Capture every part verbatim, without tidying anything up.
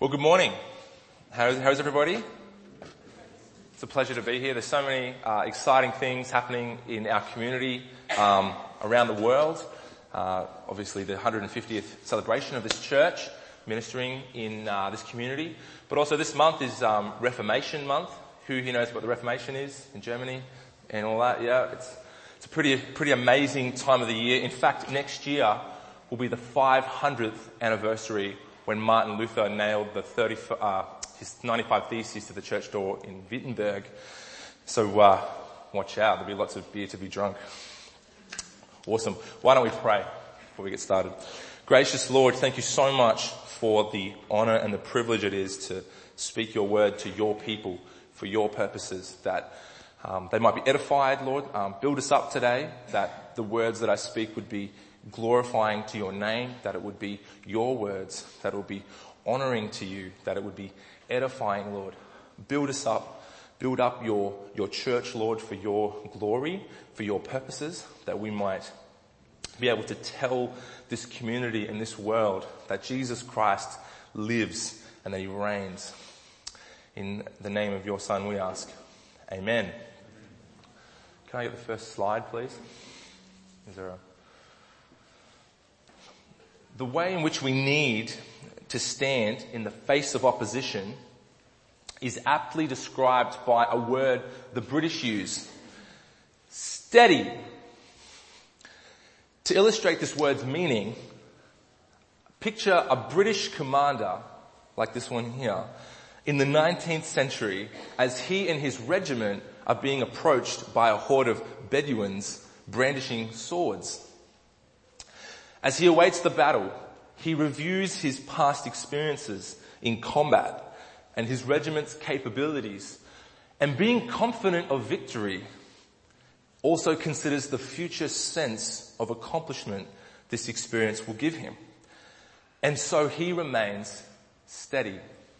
Well, good morning. How's, how's everybody? It's a pleasure to be here. There's so many uh, exciting things happening in our community um, around the world. Uh, obviously, the one hundred fiftieth celebration of this church, ministering in uh, this community. But also this month is um, Reformation Month. Who here knows what the Reformation is in Germany and all that? Yeah, it's it's a pretty pretty amazing time of the year. In fact, next year will be the five hundredth anniversary when Martin Luther nailed the thirty, uh, his ninety-five Theses to the church door in Wittenberg. So uh, watch out, there'll be lots of beer to be drunk. Awesome. Why don't we pray before we get started? Gracious Lord, thank you so much for the honor and the privilege it is to speak your word to your people for your purposes, that um, they might be edified, Lord. Um, build us up today, that the words that I speak would be glorifying to your name, that it would be your words, that it would be honoring to you, that it would be edifying, Lord. Build us up, build up your, your church, Lord, for your glory, for your purposes, that we might be able to tell this community and this world that Jesus Christ lives and that he reigns. In the name of your Son we ask. Amen. Can I get the first slide, please? Is there a... The way in which we need to stand in the face of opposition is aptly described by a word the British use. Steady. To illustrate this word's meaning, picture a British commander, like this one here, in the nineteenth century as he and his regiment are being approached by a horde of Bedouins brandishing swords. As he awaits the battle, he reviews his past experiences in combat and his regiment's capabilities, and being confident of victory, also considers the future sense of accomplishment this experience will give him. And so he remains steady.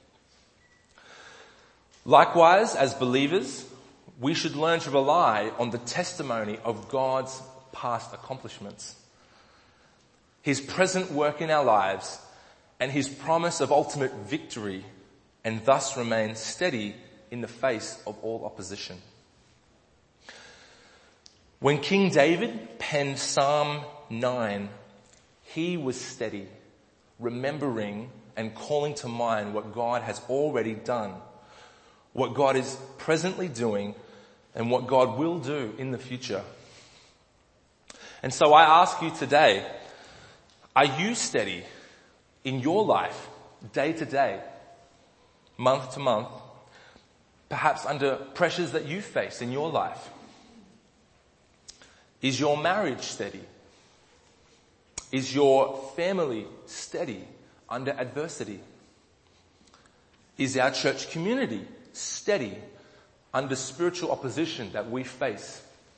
Likewise, as believers, we should learn to rely on the testimony of God's past accomplishments, his present work in our lives, and his promise of ultimate victory, and thus remain steady in the face of all opposition. When King David penned Psalm nine, he was steady, remembering and calling to mind what God has already done, what God is presently doing, and what God will do in the future. And so I ask you today, are you steady in your life, day to day, month to month, perhaps under pressures that you face in your life? Is your marriage steady? Is your family steady under adversity? Is our church community steady under spiritual opposition that we face?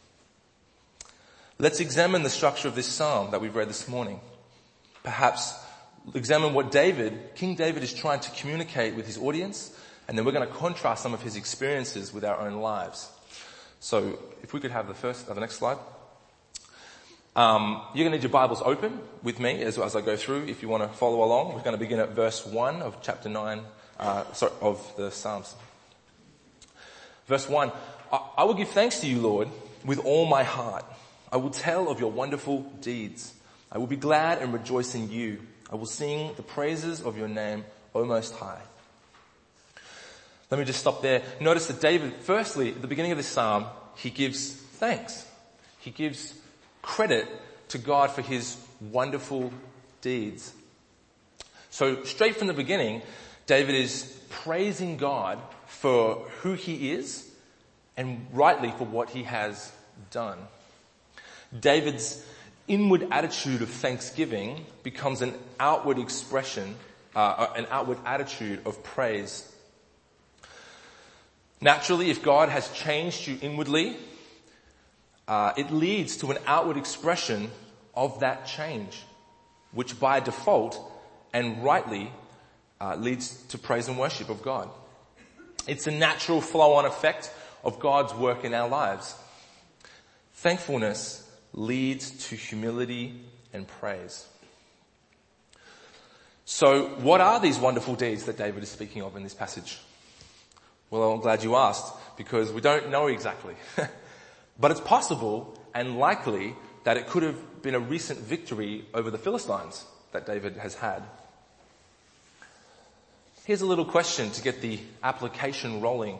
Let's examine the structure of this psalm that we've read this morning. Perhaps examine what David, King David, is trying to communicate with his audience, and then we're going to contrast some of his experiences with our own lives. So if we could have the first, uh, the next slide. Um, you're going to need your Bibles open with me as, as I go through if you want to follow along. We're going to begin at verse one of chapter nine, uh, sorry, of the Psalms. Verse one, I, I will give thanks to you, Lord, with all my heart. I will tell of your wonderful deeds. I will be glad and rejoice in you. I will sing the praises of your name, O Most High. Let me just stop there. Notice that David, firstly, at the beginning of this psalm, he gives thanks. He gives credit to God for his wonderful deeds. So straight from the beginning, David is praising God for who he is and rightly for what he has done. David's inward attitude of thanksgiving becomes an outward expression, uh, an outward attitude of praise. Naturally, if God has changed you inwardly, uh, it leads to an outward expression of that change, which by default and rightly uh, leads to praise and worship of God. It's a natural flow-on effect of God's work in our lives. Thankfulness leads to humility and praise. So what are these wonderful deeds that David is speaking of in this passage? Well, I'm glad you asked, because we don't know exactly. But it's possible and likely that it could have been a recent victory over the Philistines that David has had. Here's a little question to get the application rolling.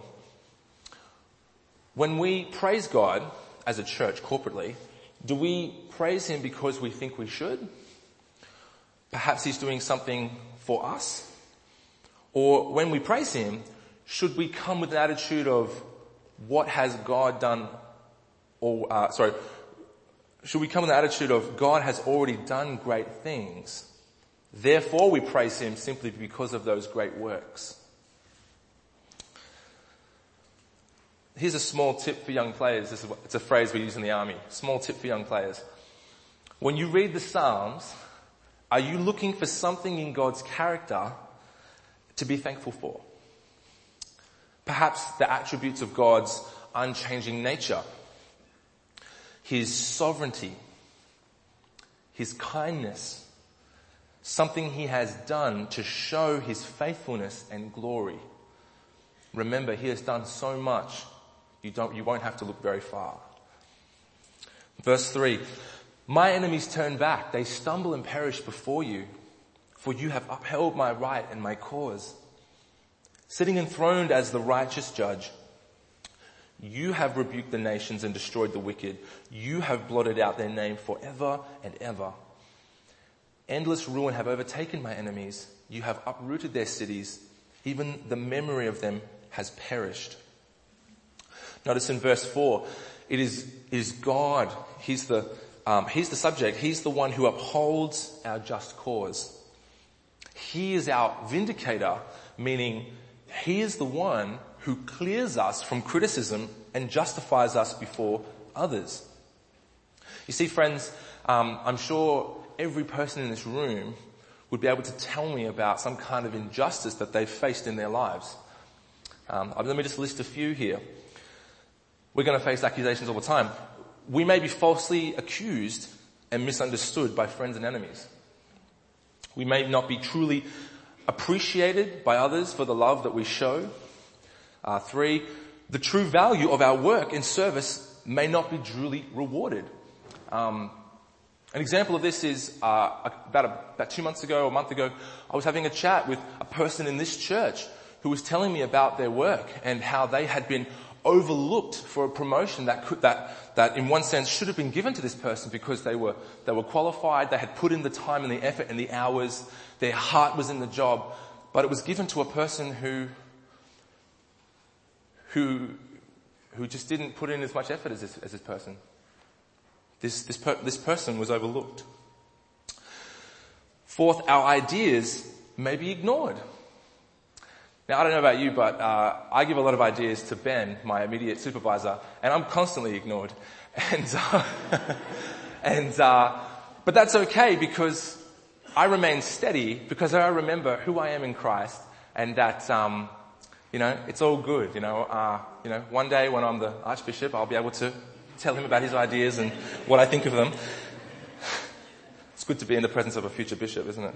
When we praise God as a church corporately, do we praise him because we think we should? Perhaps he's doing something for us? Or when we praise him, should we come with an attitude of what has God done, or uh, sorry, should we come with an attitude of God has already done great things, therefore we praise him simply because of those great works? Here's a small tip for young players. This is, it's a phrase we use in the army. Small tip for young players. When you read the Psalms, are you looking for something in God's character to be thankful for? Perhaps the attributes of God's unchanging nature, his sovereignty, his kindness, something he has done to show his faithfulness and glory. Remember, he has done so much. You don't, you won't have to look very far. Verse three, my enemies turn back. They stumble and perish before you, for you have upheld my right and my cause. Sitting enthroned as the righteous judge, you have rebuked the nations and destroyed the wicked. You have blotted out their name forever and ever. Endless ruin have overtaken my enemies. You have uprooted their cities. Even the memory of them has perished. Notice in verse four, it is, is God. He's the, um, he's the subject. He's the one who upholds our just cause. He is our vindicator, meaning he is the one who clears us from criticism and justifies us before others. You see, friends, um, I'm sure every person in this room would be able to tell me about some kind of injustice that they've faced in their lives. Um, let me just list a few here. We're going to face accusations all the time. We may be falsely accused and misunderstood by friends and enemies. We may not be truly appreciated by others for the love that we show. Uh, three, the true value of our work and service may not be duly rewarded. Um, an example of this is uh, about, a, about two months ago or a month ago, I was having a chat with a person in this church who was telling me about their work and how they had been overlooked for a promotion that could, that, that in one sense should have been given to this person because they were, they were qualified, they had put in the time and the effort and the hours, their heart was in the job, but it was given to a person who, who, who just didn't put in as much effort as this, as this person. This, this, per, this person was overlooked. Fourth, our ideas may be ignored. Now, I don't know about you, but uh, I give a lot of ideas to Ben, my immediate supervisor, and I'm constantly ignored. And, uh, and uh, but that's okay because I remain steady because I remember who I am in Christ, and that um, you know it's all good. You know, uh, you know, one day when I'm the Archbishop, I'll be able to tell him about his ideas and what I think of them. It's good to be in the presence of a future bishop, isn't it?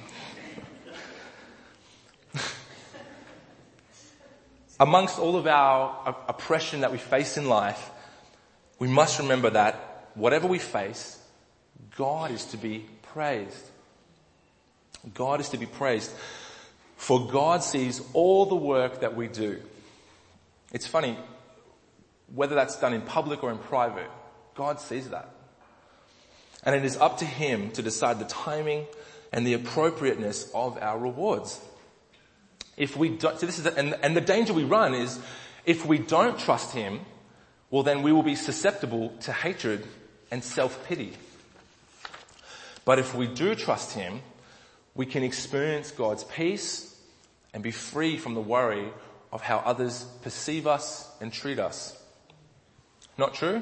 Amongst all of our oppression that we face in life, we must remember that whatever we face, God is to be praised. God is to be praised. For God sees all the work that we do. It's funny, whether that's done in public or in private, God sees that. And it is up to him to decide the timing and the appropriateness of our rewards. If we don't, so this is, the, and, and the danger we run is, if we don't trust him, well then we will be susceptible to hatred and self-pity. But if we do trust him, we can experience God's peace and be free from the worry of how others perceive us and treat us. Not true?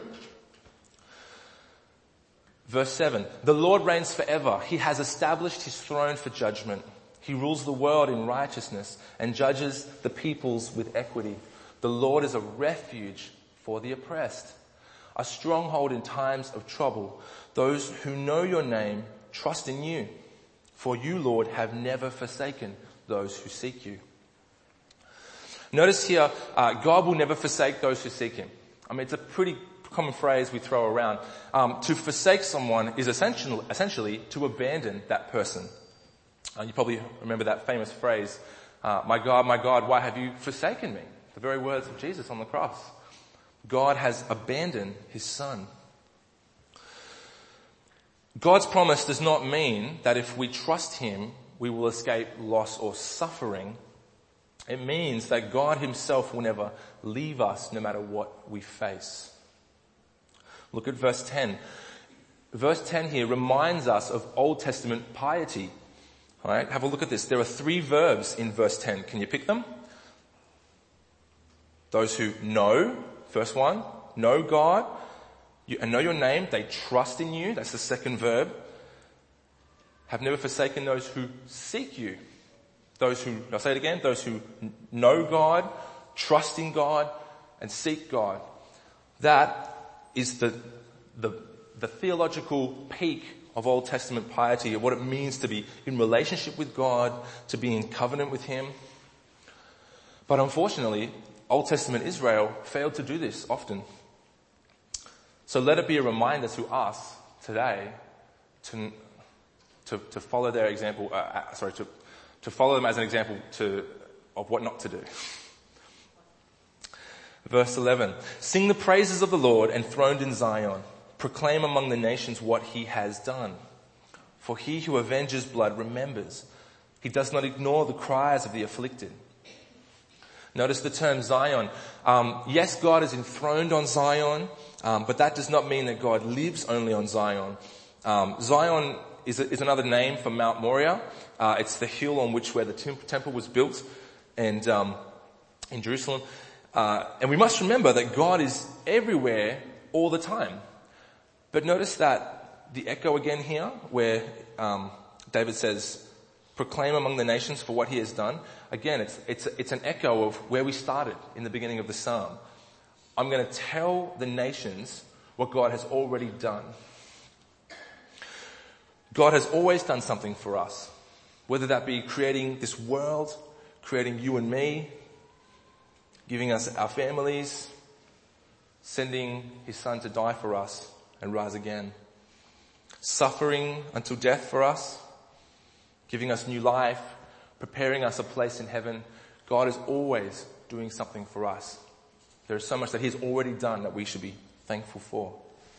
Verse seven, the Lord reigns forever. He has established his throne for judgment. He rules the world in righteousness and judges the peoples with equity. The Lord is a refuge for the oppressed, a stronghold in times of trouble. Those who know your name trust in you. For you, Lord, have never forsaken those who seek you. Notice here, uh, God will never forsake those who seek him. I mean, it's a pretty common phrase we throw around. Um, to forsake someone is essentially, essentially to abandon that person. Uh, you probably remember that famous phrase, uh, my God, my God, why have you forsaken me? The very words of Jesus on the cross. God has abandoned his son. God's promise does not mean that if we trust him, we will escape loss or suffering. It means that God himself will never leave us no matter what we face. Look at verse ten. Verse ten here reminds us of Old Testament piety. All right, have a look at this. There are three verbs in verse ten. Can you pick them? Those who know, first one, know God you, and know your name. They trust in you. That's the second verb. Have never forsaken those who seek you. Those who, I'll say it again, those who know God, trust in God, and seek God. That is the, the, the theological peak of Old Testament piety, of what it means to be in relationship with God, to be in covenant with him. But unfortunately, Old Testament Israel failed to do this often. So let it be a reminder to us today to, to, to follow their example, uh, sorry, to, to follow them as an example to, of what not to do. Verse eleven, sing the praises of the Lord enthroned in Zion. Proclaim among the nations what he has done. For he who avenges blood remembers. He does not ignore the cries of the afflicted. Notice the term Zion. Um, yes, God is enthroned on Zion, um, but that does not mean that God lives only on Zion. Um, Zion is, a, is another name for Mount Moriah. Uh, it's the hill on which where the temple was built, and um, in Jerusalem. Uh, and we must remember that God is everywhere all the time. But notice that the echo again here, where um, David says, "Proclaim among the nations for what he has done." Again, it's it's it's an echo of where we started in the beginning of the psalm. I'm going to tell the nations what God has already done. God has always done something for us. Whether that be creating this world, creating you and me, giving us our families, sending his son to die for us and rise again, suffering until death for us, giving us new life, preparing us a place in heaven. God is always doing something for us. There is so much that he's already done that we should be thankful for.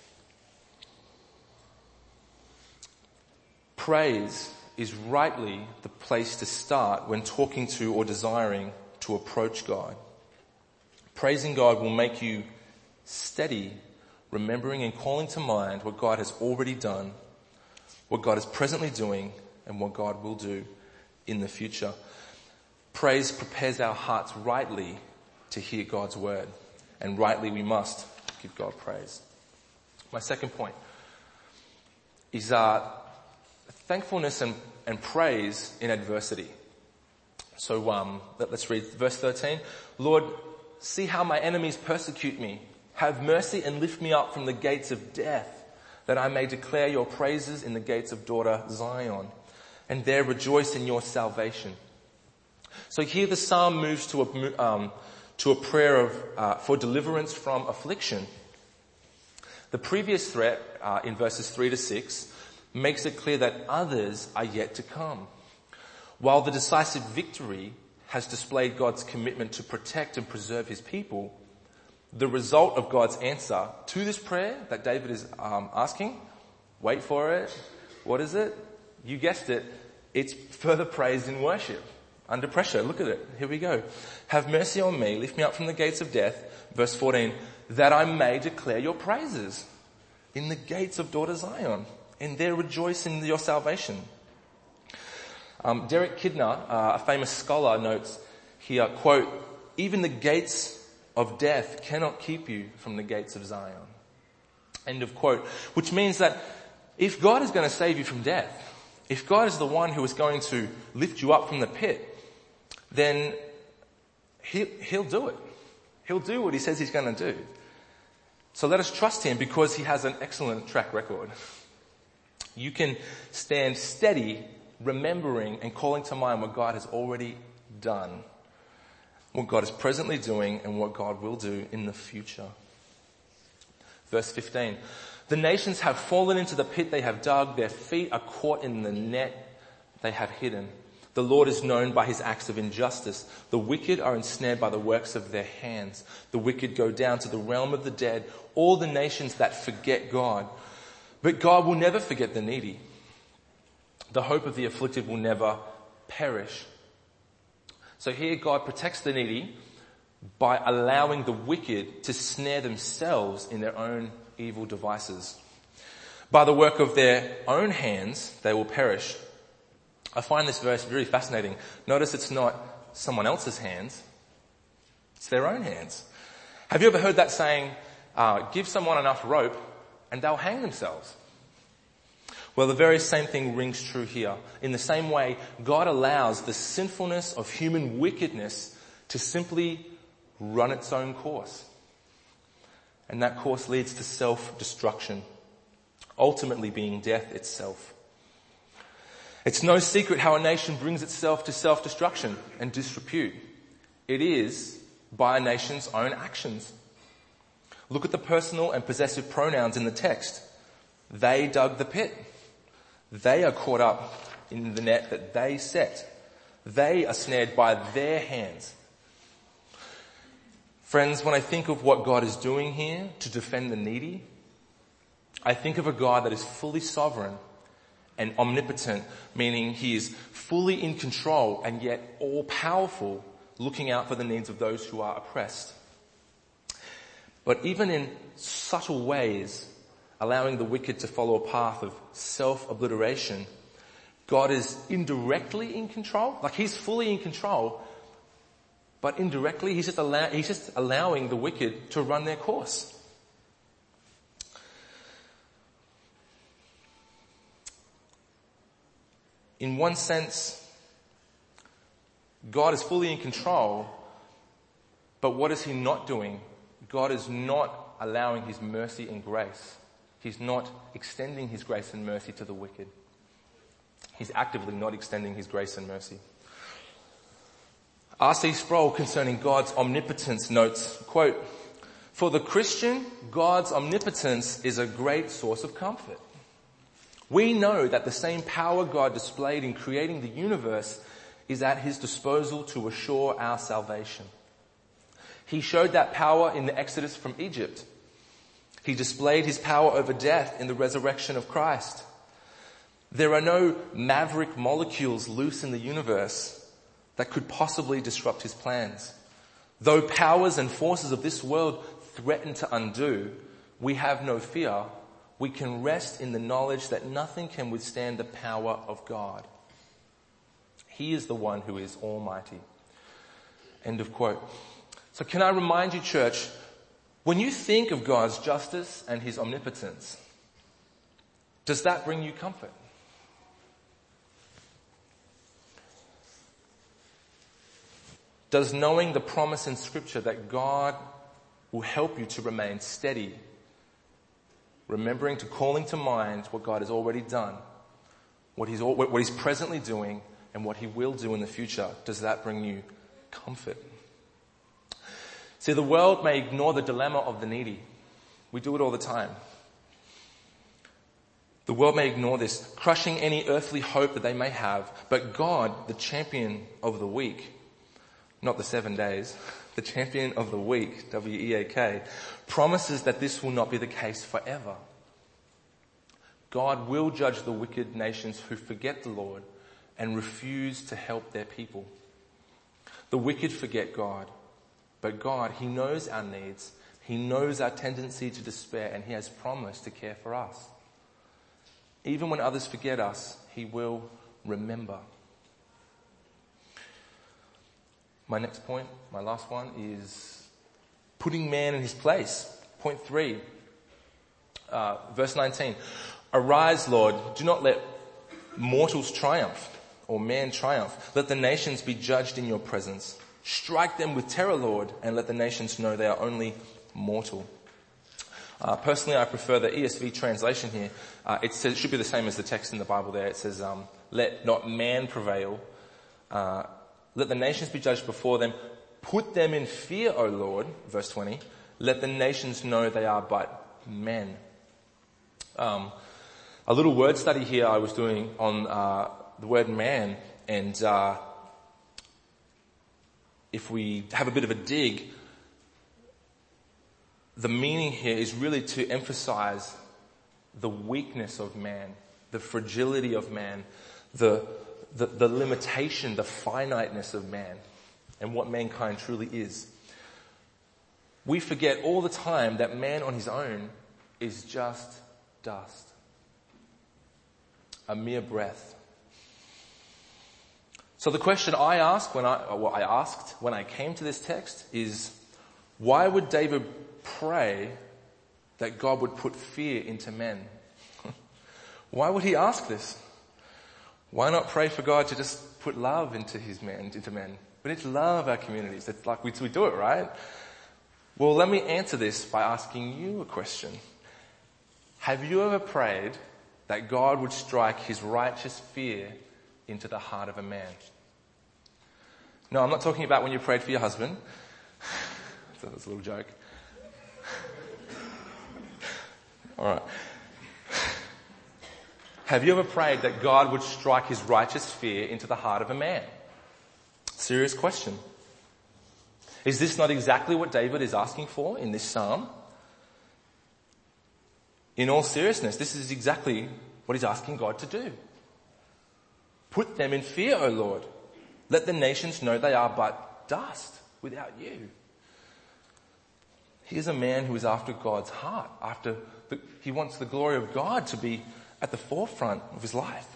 Praise is rightly the place to start when talking to or desiring to approach God. Praising God will make you steady, remembering and calling to mind what God has already done, what God is presently doing, and what God will do in the future. Praise prepares our hearts rightly to hear God's word, and rightly we must give God praise. My second point is uh, thankfulness and, and praise in adversity. So um, let, let's read verse thirteen. Lord, see how my enemies persecute me. Have mercy and lift me up from the gates of death, that I may declare your praises in the gates of daughter Zion, and there rejoice in your salvation. So here the psalm moves to a, um, to a prayer of, uh, for deliverance from affliction. The previous threat uh, in verses three to six makes it clear that others are yet to come, while the decisive victory has displayed God's commitment to protect and preserve his people. The result of God's answer to this prayer that David is um, asking, wait for it, what is it? You guessed it, it's further praise in worship. Under pressure, look at it, here we go. Have mercy on me, lift me up from the gates of death, verse fourteen, that I may declare your praises in the gates of daughter Zion, and there rejoice in your salvation. Um, Derek Kidner, uh, a famous scholar, notes here, quote, even the gates of death cannot keep you from the gates of Zion. End of quote. Which means that if God is going to save you from death, if God is the one who is going to lift you up from the pit, then he, he'll do it. He'll do what he says he's going to do. So let us trust him because he has an excellent track record. You can stand steady remembering and calling to mind what God has already done, what God is presently doing, and what God will do in the future. Verse fifteen, the nations have fallen into the pit they have dug, their feet are caught in the net they have hidden. The Lord is known by his acts of injustice. The wicked are ensnared by the works of their hands. The wicked go down to the realm of the dead, all the nations that forget God. But God will never forget the needy. The hope of the afflicted will never perish. So here God protects the needy by allowing the wicked to snare themselves in their own evil devices. By the work of their own hands, they will perish. I find this verse very fascinating. Notice it's not someone else's hands. It's their own hands. Have you ever heard that saying, uh, give someone enough rope and they'll hang themselves? Well, the very same thing rings true here. In the same way, God allows the sinfulness of human wickedness to simply run its own course. And that course leads to self-destruction, ultimately being death itself. It's no secret how a nation brings itself to self-destruction and disrepute. It is by a nation's own actions. Look at the personal and possessive pronouns in the text. They dug the pit. They are caught up in the net that they set. They are snared by their hands. Friends, when I think of what God is doing here to defend the needy, I think of a God that is fully sovereign and omnipotent, meaning he is fully in control and yet all-powerful, looking out for the needs of those who are oppressed. But even in subtle ways, allowing the wicked to follow a path of self-obliteration, God is indirectly in control. Like he's fully in control, but indirectly he's just, allow- he's just allowing the wicked to run their course. In one sense, God is fully in control, but what is he not doing? God is not allowing his mercy and grace. He's not extending his grace and mercy to the wicked. He's actively not extending his grace and mercy. R C Sproul, concerning God's omnipotence, notes, quote, "For the Christian, God's omnipotence is a great source of comfort. We know that the same power God displayed in creating the universe is at his disposal to assure our salvation. He showed that power in the exodus from Egypt. He displayed his power over death in the resurrection of Christ. There are no maverick molecules loose in the universe that could possibly disrupt his plans. Though powers and forces of this world threaten to undo, we have no fear. We can rest in the knowledge that nothing can withstand the power of God. He is the one who is almighty." End of quote. So can I remind you, church, when you think of God's justice and his omnipotence, does that bring you comfort? Does knowing the promise in Scripture that God will help you to remain steady, remembering to calling to mind what God has already done, what he's, what he's presently doing, and what he will do in the future, does that bring you comfort? See, the world may ignore the dilemma of the needy. We do it all the time. The world may ignore this, crushing any earthly hope that they may have, but God, the champion of the weak, not the seven days, the champion of the weak, W E A K, promises that this will not be the case forever. God will judge the wicked nations who forget the Lord and refuse to help their people. The wicked forget God, but God, he knows our needs, he knows our tendency to despair, and he has promised to care for us. Even when others forget us, he will remember. My next point, my last one, is putting man in his place. Point three, uh, verse nineteen. "Arise, Lord, do not let mortals triumph, or man triumph. Let the nations be judged in your presence. Strike them with terror, Lord, and let the nations know they are only mortal." Uh, personally, I prefer the E S V translation here. Uh, it says, it should be the same as the text in the Bible there. It says, um, let not man prevail. Uh, let the nations be judged before them. Put them in fear, O Lord, verse twenty. Let the nations know they are but men. Um, a little word study here I was doing on uh, the word man, and uh, if we have a bit of a dig, the meaning here is really to emphasize the weakness of man, the fragility of man, the, the, the limitation, the finiteness of man, and what mankind truly is. We forget all the time that man on his own is just dust, a mere breath. So the question I ask when I, or what I asked when I came to this text is, why would David pray that God would put fear into men? Why would he ask this? Why not pray for God to just put love into his men, into men? We need to love our communities. It's like we, we do it, right? Well, let me answer this by asking you a question. Have you ever prayed that God would strike his righteous fear into the heart of a man? No, I'm not talking about when you prayed for your husband. So that's a little joke. All right. Have you ever prayed that God would strike his righteous fear into the heart of a man? Serious question. Is this not exactly what David is asking for in this psalm? In all seriousness, this is exactly what he's asking God to do. Put them in fear, O Lord. Let the nations know they are but dust without you. Here's a man who is after God's heart. After the, he wants the glory of God to be at the forefront of his life.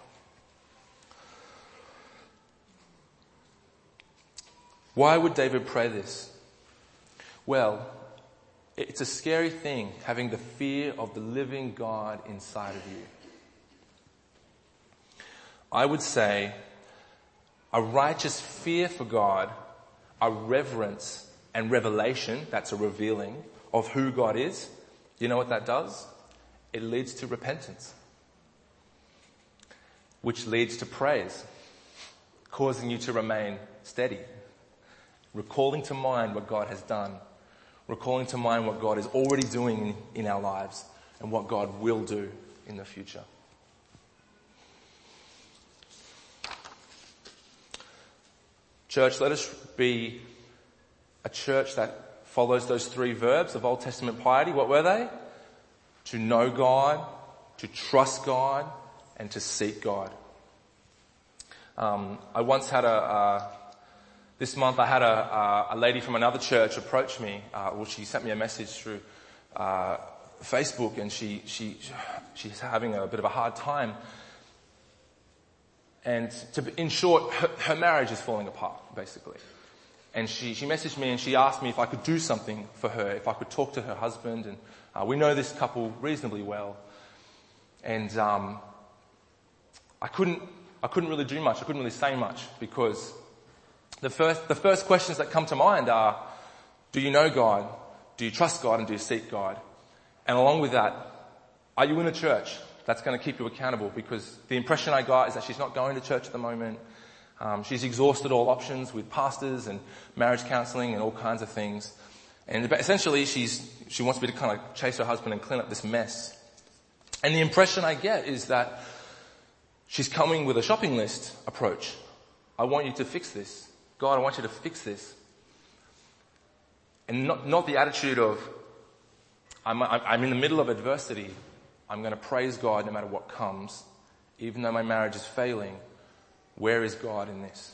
Why would David pray this? Well, it's a scary thing having the fear of the living God inside of you. I would say a righteous fear for God, a reverence and revelation, that's a revealing of who God is. You know what that does? It leads to repentance, which leads to praise, causing you to remain steady, recalling to mind what God has done, recalling to mind what God is already doing in our lives and what God will do in the future. Church, let us be a church that follows those three verbs of Old Testament piety. What were they? To know God, to trust God, and to seek God. Um, I once had a, uh, this month I had a, a lady from another church approach me. Uh, well, she sent me a message through uh, Facebook, and she, she, she's having a bit of a hard time. And to, in short, her, her marriage is falling apart, basically. And she, she messaged me and she asked me if I could do something for her, if I could talk to her husband. And uh, we know this couple reasonably well. And um, I couldn't, I couldn't really do much. I couldn't really say much because the first, the first questions that come to mind are, do you know God? Do you trust God? And do you seek God? And along with that, are you in a church that's going to keep you accountable? Because the impression I got is that she's not going to church at the moment. Um, she's exhausted all options with pastors and marriage counseling and all kinds of things. And essentially she's, she wants me to kind of chase her husband and clean up this mess. And the impression I get is that she's coming with a shopping list approach. I want you to fix this. God, I want you to fix this. And not, not the attitude of, I'm, I'm in the middle of adversity. I'm going to praise God no matter what comes. Even though my marriage is failing, where is God in this?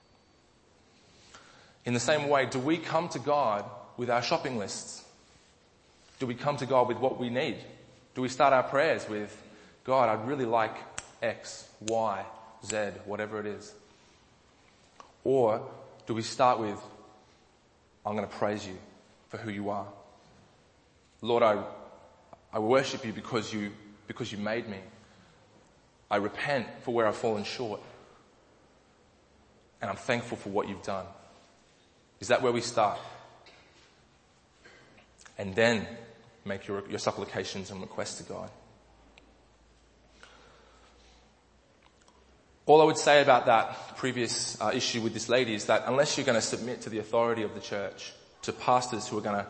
In the same way, do we come to God with our shopping lists? Do we come to God with what we need? Do we start our prayers with, God, I'd really like X, Y, Z, whatever it is? Or do we start with, I'm going to praise you for who you are. Lord, I, I worship you because you, because you made me. I repent for where I've fallen short. And I'm thankful for what you've done. Is that where we start? And then make your, your supplications and requests to God. All I would say about that previous uh, issue with this lady is that unless you're going to submit to the authority of the church, to pastors who are going to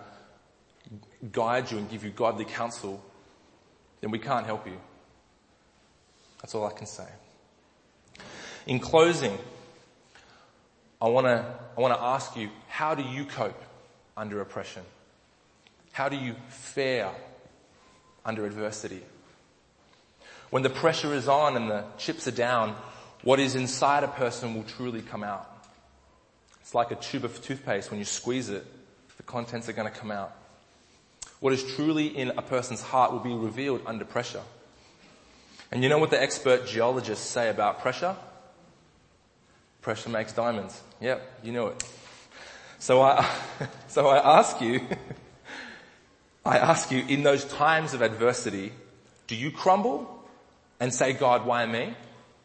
guide you and give you godly counsel, then we can't help you. That's all I can say. In closing, I want to I want to ask you, how do you cope under oppression? How do you fare under adversity? When the pressure is on and the chips are down, what is inside a person will truly come out. It's like a tube of toothpaste. When you squeeze it, the contents are going to come out. What is truly in a person's heart will be revealed under pressure. And you know what the expert geologists say about pressure? Pressure makes diamonds. Yep, you know it. So I, so I ask you, I ask you, in those times of adversity, do you crumble and say, God, why me?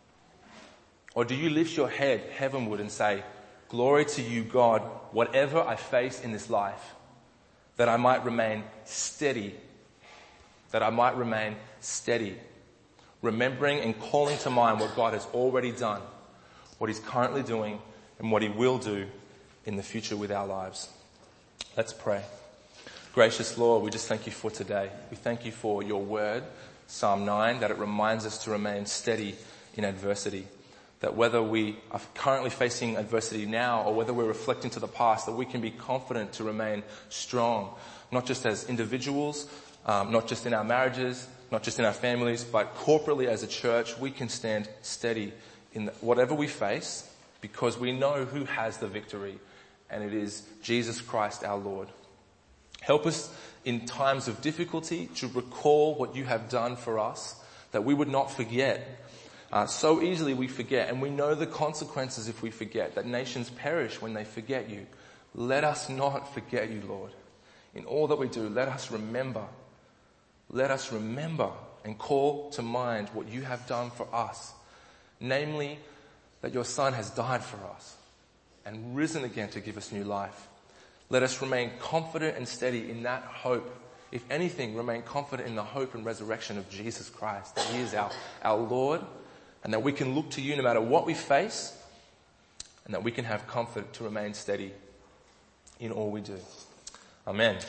Or do you lift your head heavenward and say, glory to you, God, whatever I face in this life, that I might remain steady, that I might remain steady, remembering and calling to mind what God has already done, what he's currently doing, and what he will do in the future with our lives. Let's pray. Gracious Lord, we just thank you for today. We thank you for your word, Psalm nine, that it reminds us to remain steady in adversity. That whether we are currently facing adversity now or whether we're reflecting to the past, that we can be confident to remain strong, not just as individuals, um, not just in our marriages, not just in our families, but corporately as a church, we can stand steady in whatever we face because we know who has the victory, and it is Jesus Christ our Lord. Help us in times of difficulty to recall what you have done for us, that we would not forget. Uh, so easily we forget, and we know the consequences if we forget, that nations perish when they forget you. Let us not forget you, Lord. In all that we do, let us remember. Let us remember and call to mind what you have done for us. Namely, that your Son has died for us and risen again to give us new life. Let us remain confident and steady in that hope. If anything, remain confident in the hope and resurrection of Jesus Christ, that he is our, our Lord, and that we can look to you no matter what we face, and that we can have comfort to remain steady in all we do. Amen.